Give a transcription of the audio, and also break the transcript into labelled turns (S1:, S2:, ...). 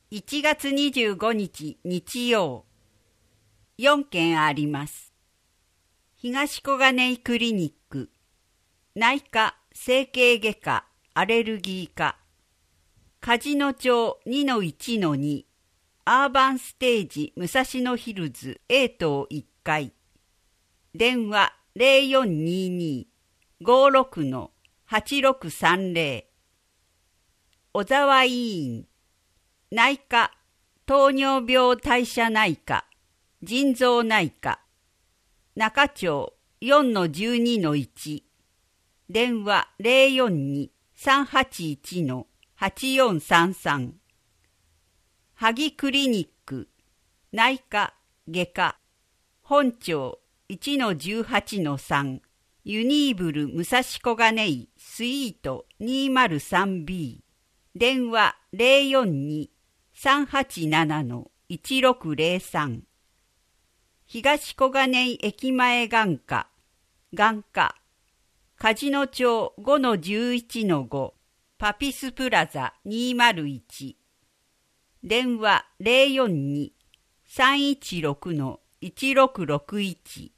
S1: 1月25日日曜、4件あります。東小金井クリニック、内科、整形外科、アレルギー科、梶野町 2-1-2、アーバンステージ武蔵野ヒルズ A 棟1階、電話0422-56-8630、小沢医院、内科、糖尿病代謝内科、腎臓内科、中町 4-12-1、電話042-381-8433、萩クリニック、内科、外科、本町 1-18-3、ユニーブル武蔵小金井スイート 203B、電話042-387-1603、東小金井駅前眼科、眼科、梶野町 5-11-5、パピスプラザ201、電話042-316-1661、